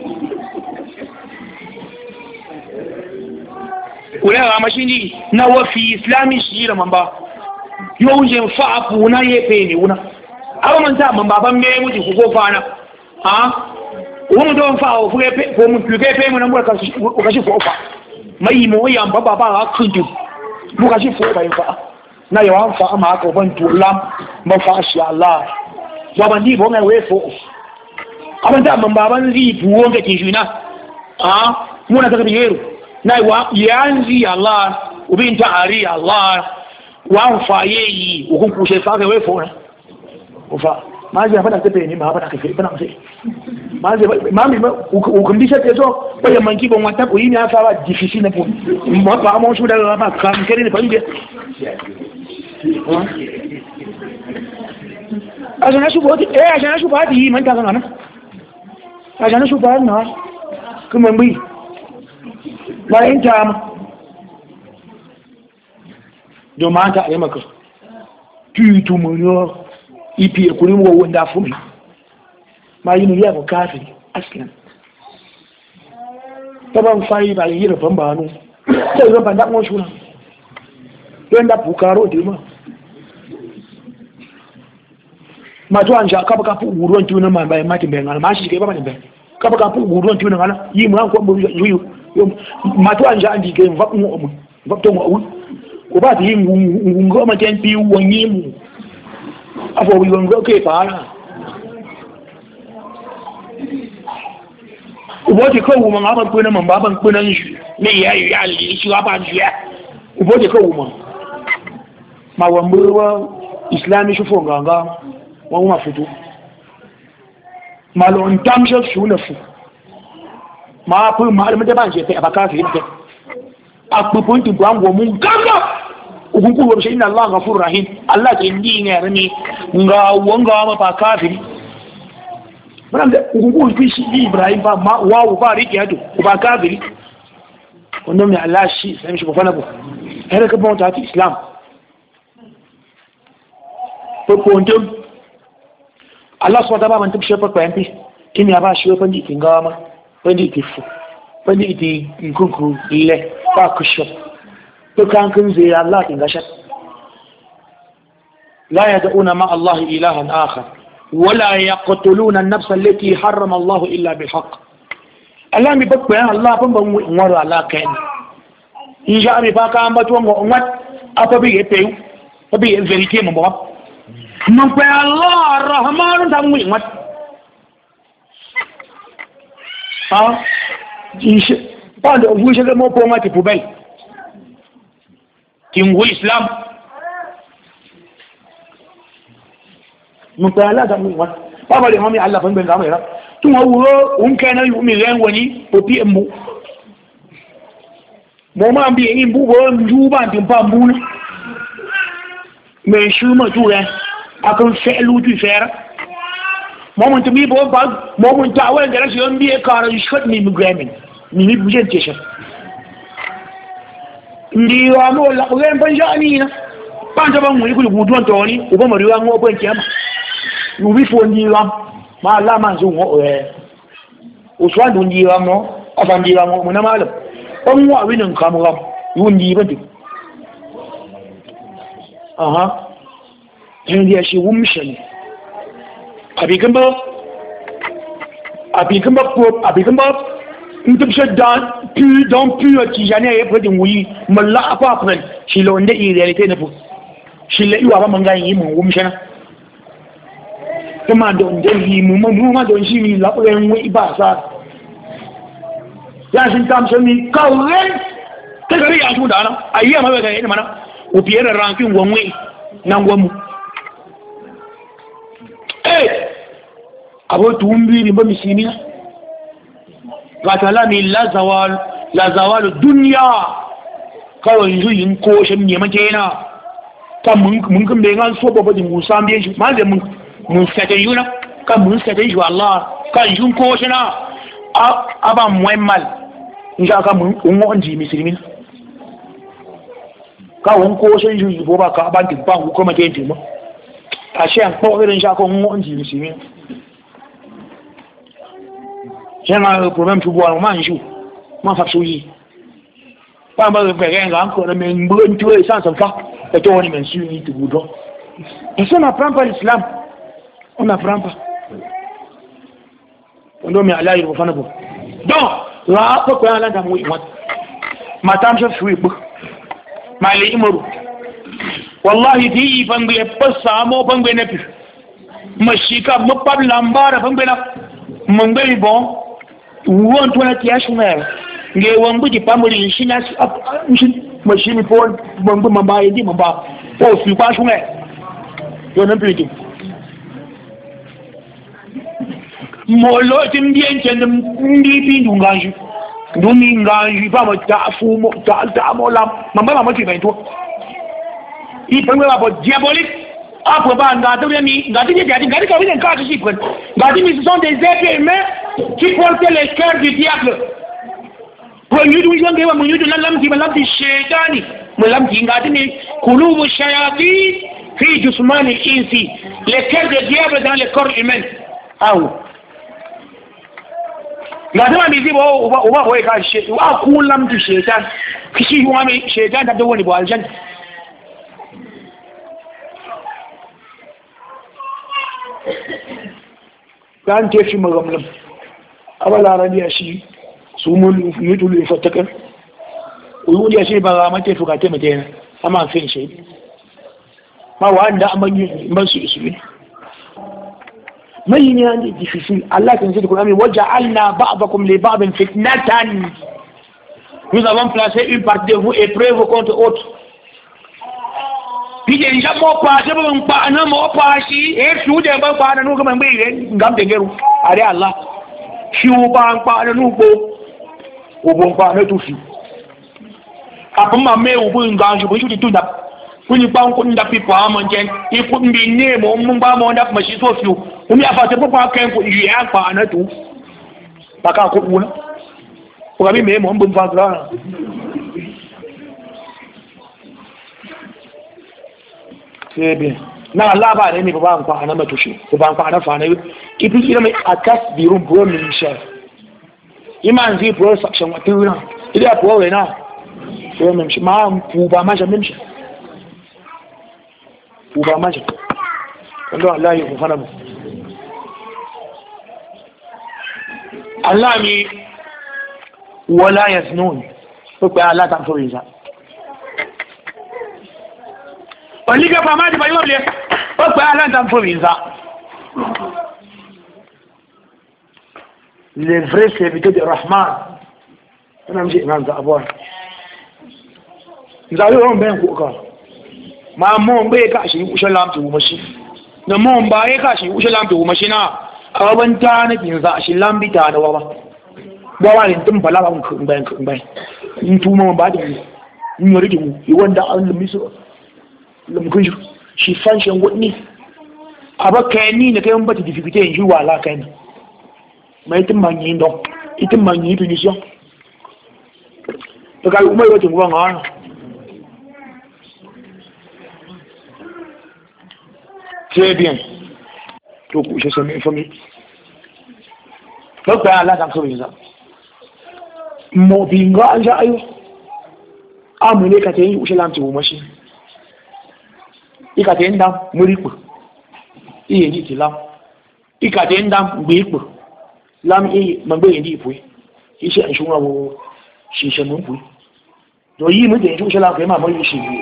kula wa mashini na wafi islami shi da mamba yau je fa afu na yefe ne wuna aba man ta mamba ban me muji ku ko fana ha wonu don fa o fuge pe ko mun fuge pe mun mun ka shi ka shi fofa mai mo ya baba ba ha kunju mu ka shi fofa yin fa na yawan fa ama ko ban tulam ba fa shi Allah ya ban di bo ngai we fo aba ta mamba ban ri buwo ga kinjina ha muna ta ga yero na wa yanzi Allah ubinta ari Allah wa faye yi ukun kushe fa ga wai fona ufa ma ji fada tafe ni ma fada ka fi bana sai ma ji ma mi ukun bi sai to bayan manki bon wata ko yi ya fa ba difficile na po mo ba mo su da ba ka kare ni fande ajana su boti eh ajana su boti man ta kana ajana su ba na kuma mbi bayan ta domin ta yi maka tutu munu ipi ya kuri wa wanda fumi ma yi nuriya ba kafin aslan ta ban fayi ba yi rufin ba hannu sai zan ban daɗin wasu don da bukaro da ma matu an sha kaba kafu guruwan tunan ma bayan matin bayan ala ma shi shiga ba matin bayan kaba kafu guruwan tunan ala yi mu an kwan yuyu matu an ja andi ke vap mo mu vap to mo ko ba ti ngungo ma ten pi wonyi mu afo wi wongo ke para ubo ti ko wu ma ba ko na ma ba ban ko na shi me ya ya li shi wa ba ya ubo ti ko wu ma ma wa mbuwa islami shi fo ganga wa ma fitu ma lo ntam je shu na fu ma fu ma da ban je ta abaka fi ta akpupun ti gwango mun ganga ugungu wa shi inna Allah ghafur rahim Allah ke ndi ne rani nga wanga ma ba kafiri bana da ugungu fi shi Ibrahim ba ma wawu ba rike yato ba kafiri wannan ne Allah shi sai shi ko fana ko har ka bon ta Islam ko ponto Allah subhanahu wa ta'ala man tabshe fa ko yanti kin ya ba shi fa ndi kinga ma wani iti fu wani iti nkunku ile ba kusho to kan kun zai Allah kin gashat la yad'una ma Allah ilahan akhar wala yaqtuluna an-nafs allati harrama Allah illa bil haqq Allah mi bakko ya Allah ban ban waro Allah kai in ja mi fa ka ambato ngo wat apa bi yepe abi verite mo ba non pe Allah rahman tam wi wat ah jinshi ba da wuce da mafi mati fubai kingu islam mutala da mu wani ba ba da mami Allah ban ban ga mai ra tun hawo un kana yu mi ran wani opi mbu mo ma bi yin bu bo nju ba tin pa mbu ne me shu ma tu ya akan fa'lu tu fera momon to mi bo ba momon ta wa da rashin biye karan shot ni migramin ni mi bujen tesha ndi wa mo la ko en banja ni na panja ba mu ni ku gudu to ni ubo mari wa ngo bon kiyama nu bi fo ndi wa ma la ma zo ngo eh o swa ndu ndi wa mo afa ndi wa mo na malam on wa winin kamu ram yu ndi ba ndi aha ndi ya shi wumshan abigan ba abigan ba ko abigan ba mutum shi dan pu don pu ci jane ya fadin wuyi malla afa afran shi lo nda i realite na fu shi la iwa ba manga yi mun wumshana kuma don da yi mu mu ma don shi mi la ko en wi ba sa ya shin tam shi mi kawai ta gari ya tu da na ayya ma ba ga ina mana u biyar rankin gonwe nan gomu eh abo tumbiri mbo misimina gatala mi la zawal la zawal dunya kawo yanzu yin ko shin ne mace na kan mun mun kan be ngan so baba din musa biye shi ma da mun mun sake yuna kan mun sake yi Allah kan yun ko shi na aba muammal inja ka mun on ji musulmin ka won ko shi yi bo ba ka ban din ba ko ma ke ma a shi an ko irin sha ko on ji musulmin yana problem tu bo ma nju ma fa suyi ba ba ga ga ga ko na men bon tu e sans fa et on men su ni tu boudon et ça n'apprend pas l'islam on n'apprend pas on doit me aller il faut faire donc là ko ko ala da mu i wat matam je fui bu mali imaru wallahi di bangu e passa mo bangu ne pi mashika mo pab lambara bangu na mo ngai bon won to na tiashu mer nge wangu di pamuri shina machine pon bangu mamba yidi mamba o fi kwa shunga yo na pi molo timbien chen ndi pi ndunganju ndumi nganju pa mo ta fu mo ta ta mo la mamba mama ti bento i pengwe ba diabolique après ba ngata mi ngati ni jadi ngati ka wile ngati si pren ngati mi ce sont des êtres humains qui portent les cœurs du diable pour nous du jange wa munyu na lamti ba lamti shaytani mo lamti ngati ni qulubu shayatin fi jusman al-insi les cœurs du diable dans le corps humain aou ngati mi zibo uba uba ko ka she wa ku lamti shaytan kishi wa mi shaytan da woni bo aljan kan te fi magamlam abala radiya shi su mun yudul fatakar uyudi ya shi ba ma te fuka te mate amma fin shi ma wanda amman yi ban su isu mai ne an difficile Allah kan ce Qur'ani waja'alna ba'dakum li ba'din fitnatan nous avons placé une partie de vous épreuve contre autre pije njamo pa je ba pa na mo pa shi e su de ba pa na nu ga man bai ngam de geru are Allah shi u ba pa na nu ko u bo pa na tu fi apun ma me u bu ngam ju bu ju tu da kuni pa ko nda pi pa mo jen i ku mbi ne mo mun ba mo nda ma shi so fi u mi afa te po pa ken ko yi ya pa na tu ba ka ko u na ko ga mi me mo mbun fa gra c'est bien na Allah ba ne ba ban kwa na matushi ko ban kwa na fa na ibi ina mai akas birun bro min sha iman zi bro section wa tuwa ida ko we na so min shi ma ku ba ma jamin shi ku ba ma shi Allah Allah ya fara mu Allah mi wala yaznun ko ba Allah ta so yiza Oliga pa ma di ba yole o pa ala dan province les vrais serviteurs de Rahman on mji imam za abon nzawi on ben ko ka ma mo mbe ka shi ushalam tu mashi na mo mba e ka shi ushalam tu mashi na awan ta na bin za shi lambi ta na wa ba wa rin tum bala ba kun ben kun ben in tu mo ba di in yori di mu wanda an miso lumkunju shi fanshin wani abaka ni na kayan bata difficulty yin wa la kai mai tin manyi don itin manyi punition to kai umai wata ngwa ngana très bien to ku shi sami fami to ka ala kan so yiza mo binga anja ayo amune ka tayi ushalamti wo mashi ikate ndam muripu iye ni ti lam ikate ndam gbepo lam iye magbe ndi ipu ise nshunwa wo shishe mu pu do yi mu de ju shala ke ma mo yi shi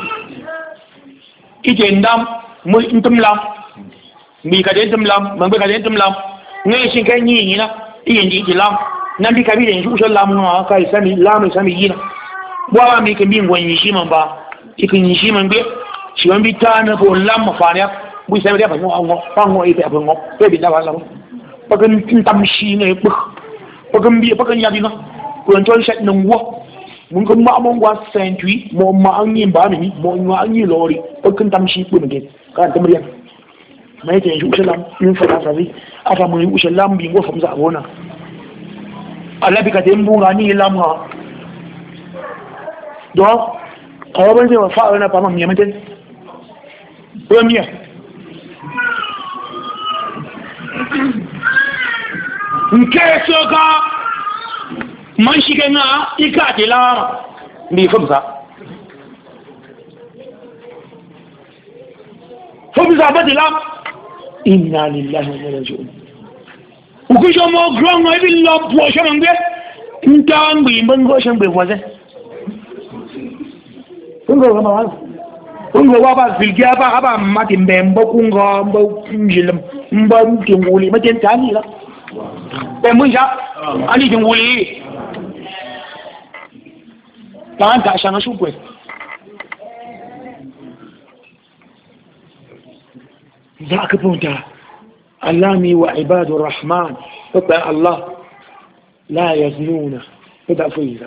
ike ndam mu ntum lam mi kate ntum lam magbe kate ntum lam ngai shin kan yi ni na iye ndi ti lam nan bi kabi de ju shala mu ha kai sami lam sami yi na bwa mi ke bi ngwan yi shi man ba ikin yi shi man be shi wani ta na ko lamma faniya bui sai dia ba ngo ngo pa ngo i pe ba ngo pe bi da wa la ba kan tin tam shi ne bu ba kan bi ba kan ya bi no ko en chol shat nang wo mun ko ma mo ngwa sentui mo ma anyi ba mi mo ngwa anyi lori ba kan tam shi bu ne kan tam riya mai ke ju salam in fa sa wi ata mo u salam bi ngo fam za bona ala bi ka tembu ngani lam ha do ayo ban se wa fa na pa ma mi meten premier nke soka man shige na ikati la mi fumsa fumsa badila inna lillahi wa inna ilaihi raji'un ukisho mo grong ibi lo po shambe ntangbi mbango shambe waze kungo kama wala kungo waba zilgia ba aba mati mbembo kungo mbo njilim mbo nguli maten tani la be munja ani nguli tan ta shanga shukwe zaka punta allami wa ibadur rahman fa allah la yaznuna fida fiza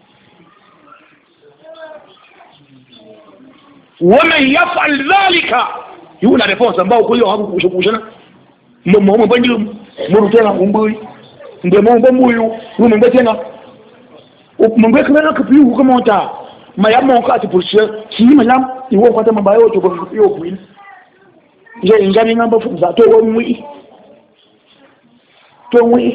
ومن يفعل ذلك يقول على فوق سنباو كل يوم هبو كوشنا مو مو بنجو مرتنا ومبوي ndemo mbomuyu rume mbetena mungwe kana kapiu kama ota mayamo ka atipulse kima lam iwo kwata mabayo to ko yo buil je ingani ngamba fu za to wonwi to wi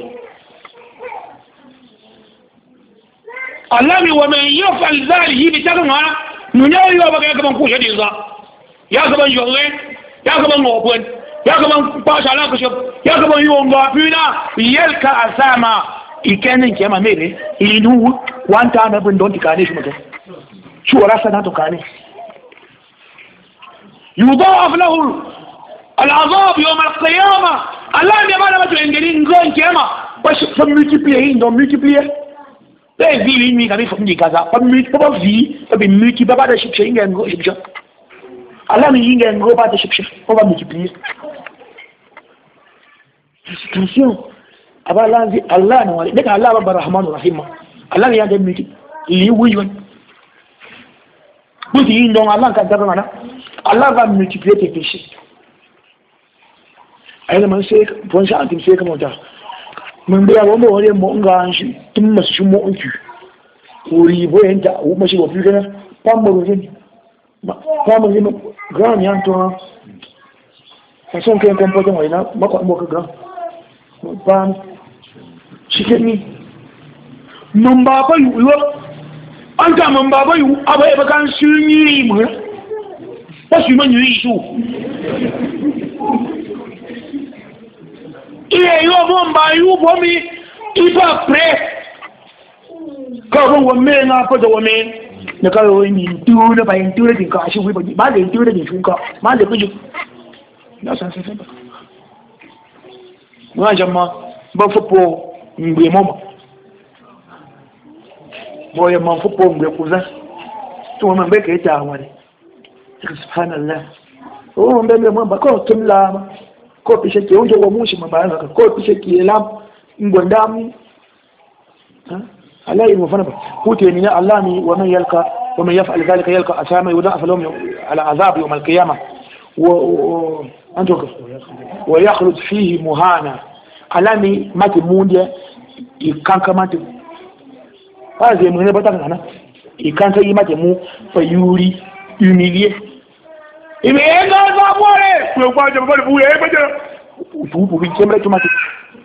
alami wa man yafal dhalihi bitagma nunyo yo ba ga ban kushe dinza ya ga ban yolle ya ga ban ngobon ya ga ban pasha la kushe ya ga ban yonga fina yelka asama ikenin kema mele inu wanta na bin don tikane shi mutum shi wala sana to kane yudaf lahu al'azab yawm al-qiyamah Allah ne ba da mutum ingani ngon kema ba shi fa multiplier ndo multiplier be vili mi ga bi fa mi kaza fa mi fa vi fa bi multi ba ba da shi shi ngan ngo shi Allah mi yinga ngo ba da shi shi fa ba multiplier attention aba lanzi Allah na wali daga Allah babbar rahmanu rahima Allah ya ga miki li wuyon buti yin don Allah ka daga mana Allah va multiplier tes péchés ai man sai bon sha antim sai kamar ta mun biya wa mu wani mu nga shi tun masu shi mu unki uri boyenta u mashi wa figana pambaru ne pambaru ne gran yan to fa son ke comporter wa ina mako mo ka gran ban shikeni mun baba yu an ta mun baba yu abai ba kan sunyi mu ba shi man yi su iye yo mun ba yu bo mi ipa pre ka bo wo me na pa do wo me ne ka wo ni tu na ba yin tu din ka shi wi ba ba le tu din shu ka ma le ku ju na san se ba wa jama ba fupo ngbe momo boye man fupo ngbe kuza to man be ke ta wani subhanallah o man be man ba ko tumla ko pishe ke unjo wa mushi mabaya ka ko pishe ke lam ngonda mu ha Allah yi mufana ba kute ni Allah ni wa man yalka wa man yaf'al dhalika yalka asama yudaf lahum ala azab yawm al-qiyamah wa antuka wa yakhlud fihi muhana alami mati mundia ikanka mati aze mu ne bata kana ikanka yi mati mu fa yuri humilier ibe ega za bore ko kwa je bole buye e baje tu bu bi kemre tu mati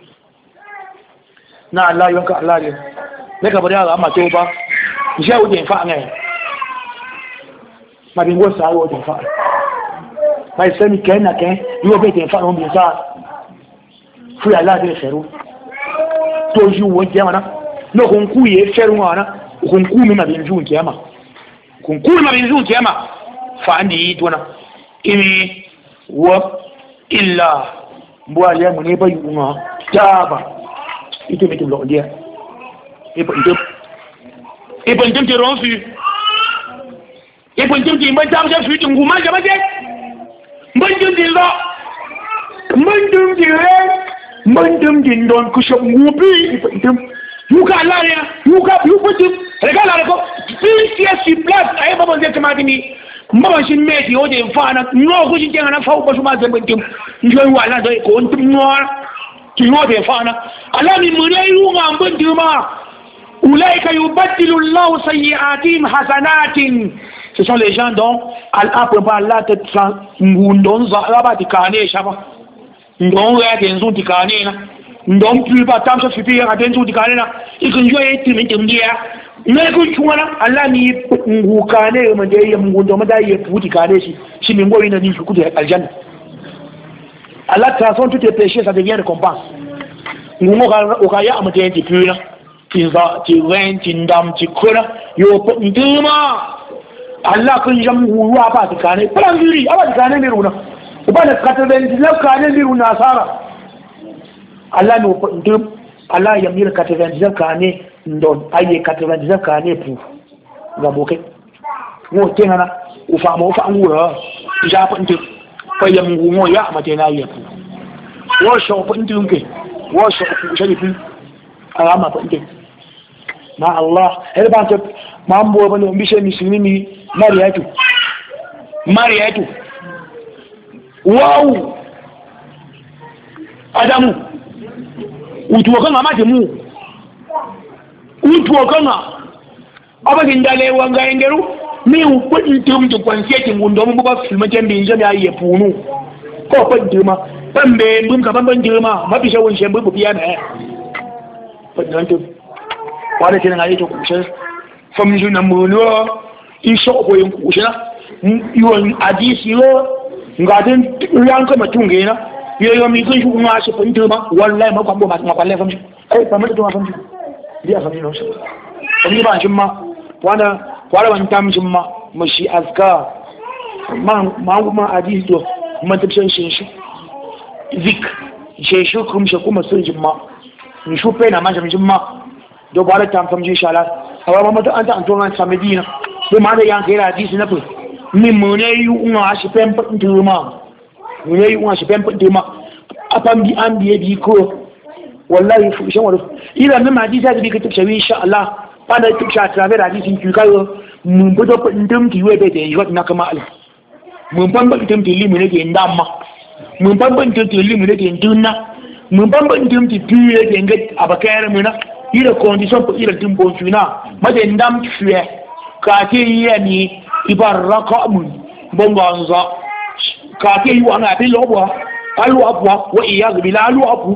na Allah yanka Allah ne ne ka bari ga ma to ba je o de fa ngai ma bi ngo sa o de fa mai semi kena ken yo be de fa on bi sa fún aláàbẹ̀ ẹ̀fẹ̀rú tó yí wọ́n jẹ́ wọn náà kùnkú yẹ fẹ́rù wọn náà kùnkú mi màbí ní fún kẹ́ẹ̀mà kùnkú mi màbí ní fún kẹ́ẹ̀mà fàándì yìí tó náà imi wọ́ ìlà bọ́ alẹ́ mú ní báyìí wọn dáàbà ito mi tó lọ díẹ̀ ìpọ̀ntẹ́m ti rọ́n fi ìpọ̀ntẹ́m ti ìbọn tàbí fi tùngù má jẹ́ mẹ́jẹ́ mbọ́n dum din la mun dum din re mun dum din don ku shop ngubi dum yuka la ya yuka yu putum regala ko fi si place ay baba zai kamata ni mama shin meti o de fana no ko shin jana fa ba su ma zan dum njoy wala dai ko dum no ki no de fana ala mi mun yu ma mbun duma ulaika yubaddilu Allah sayyi'atihim hasanatin. Ce sont les gens dont Allah peut pas Allah te ngundon za ba tikane shaba ndon ya denzu tikane na ndon plus pas tant ça suffit à denzu tikane na ikin jo yeti min timdiya ne ku chuwana Allah ni ngukane ma de yam ngundo ma da ye puti kane shi shi min goyi na ni ku de aljanna. Allah transforme tous tes péchés, ça devient récompense. Ngumo ka o ka ya amate ti pura tinza ti wen tindam ti kura yo nduma Allah kun jam ruwa ba ta kane plan biri aba ta kane miruna uba da quatre-vingt-dix-neuf kane miruna sara Allah no ndum Allah ya mir quatre-vingt-dix-neuf kane ndon aye quatre-vingt-dix-neuf kane pu ga boke mo tenana u fa mo fa ngura ja fa ndu fa yam ngumo ya amate na ye pu wo sho fa ndum ke wo sho ku shari pu alama fa ndu ma Allah elba ta mambo bane mbishe muslimi Mariatu Mariatu wow Adamu utuwa kanga mate mu utuwa kanga abagin dale wanga engeru mi ukudi tumtu kwansie kingundo mu ba filma tembe nje mi aye punu ko ko ndima pambe ndum ka pambe ndima mabisha wonshe mbu biya na ko ndanto wale tena ngali to kushe famju na muno iso ko yin kushina yon hadisi yo ngaden yan kama tungena yo yo mi kun shu ma shi funtu ma wallahi ma kwambo ma kwalle famju ai fa mutu ma famju dia famju no shi famju ba shimma wana wala wan tam shimma mashi azka ma ma ma hadisi to ma tabshin shi shi zik je shu kum shi kuma sun jimma ni shu pe na ma jimma do bala tam famju inshallah awa ma ta anta antonga samedina ko ma da yan kai hadisi na fu min mu ne yu unwa shi pempa nduma mu ne yu unwa shi pempa nduma apan bi an biye bi ko wallahi fu shan wala ila nan ma hadisi da bi ka tafi insha Allah ba da tafi a travers hadisin ki kayo mun budo ndum ki webe da yi na kama Allah mun ban ban ndum ti limu ne ke ndamma mun ban ban ndum ti limu ne ke ndunna mun ban ban ndum ti tuye ke ngat abakayar mu na ila condition ko ila timbo tuna ma de ndam fiye kake yi ni ibaraka mun bonganza kake yi wana bi lobwa alu abwa wa iyaz bila alu abu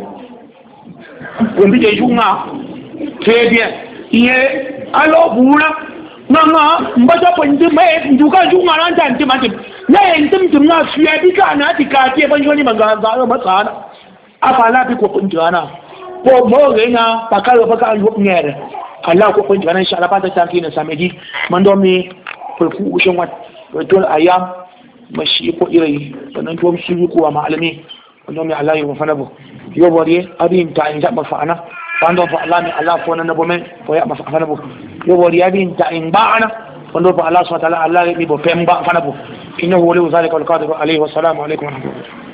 ko bi je junga très bien iye alu bula nanga mbaja pandi me nduka junga nan tan tim tim na entim tim na fiye bi kana ti kake ban joni manganza yo matsana afala bi ko kunjana ko mo rena pakalo pakalo ngere Allah ko kun jana insha Allah ba ta tanki na samedi mando mi fulku ushin wat to ayam mashi ko iri sanan to shi ko malami mando mi Allah ya fana bo yo bori abin ta in ba fa'ana mando fa Allah mi Allah ko nan bo men ko ya ba fana bo yo bori abin ta in ba'ana mando fa Allah subhanahu wa ta'ala Allah mi bo pemba fana bo innahu wali zalika wal qadir alayhi wa salamu alaykum wa rahmatullahi